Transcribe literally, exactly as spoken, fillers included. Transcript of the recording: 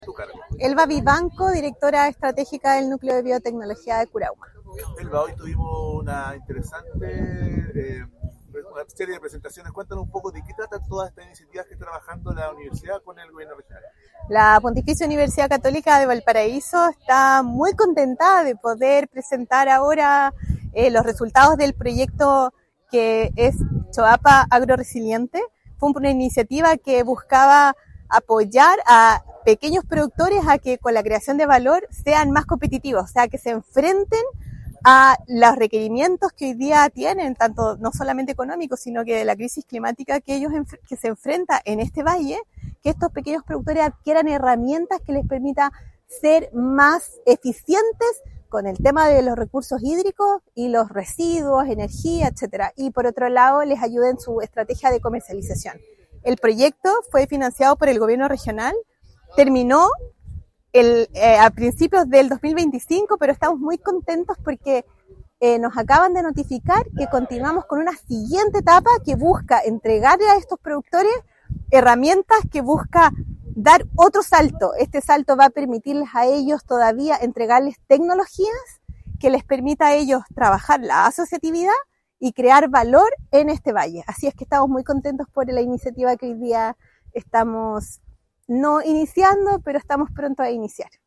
Tu cargo. Elba Vivanco, directora estratégica del Núcleo de Biotecnología de Curauma. Elba, hoy tuvimos una interesante eh, una serie de presentaciones. Cuéntanos un poco de qué trata todas estas iniciativas que está trabajando la universidad con el gobierno regional. La Pontificia Universidad Católica de Valparaíso está muy contenta de poder presentar ahora eh, los resultados del proyecto que es Choapa Agroresiliente. Fue una iniciativa que buscaba apoyar a pequeños productores a que con la creación de valor sean más competitivos, o sea, que se enfrenten a los requerimientos que hoy día tienen, tanto no solamente económicos, sino que de la crisis climática que ellos que se enfrenta en este valle, que estos pequeños productores adquieran herramientas que les permita ser más eficientes con el tema de los recursos hídricos y los residuos, energía, etcétera. Y por otro lado, les ayuden en su estrategia de comercialización. El proyecto fue financiado por el gobierno regional, terminó el, eh, a principios del dos mil veinticinco, pero estamos muy contentos porque eh, nos acaban de notificar que continuamos con una siguiente etapa que busca entregarle a estos productores herramientas que busca dar otro salto. Este salto va a permitirles a ellos todavía entregarles tecnologías que les permita a ellos trabajar la asociatividad y crear valor en este valle. Así es que estamos muy contentos por la iniciativa que hoy día estamos no iniciando, pero estamos pronto a iniciar.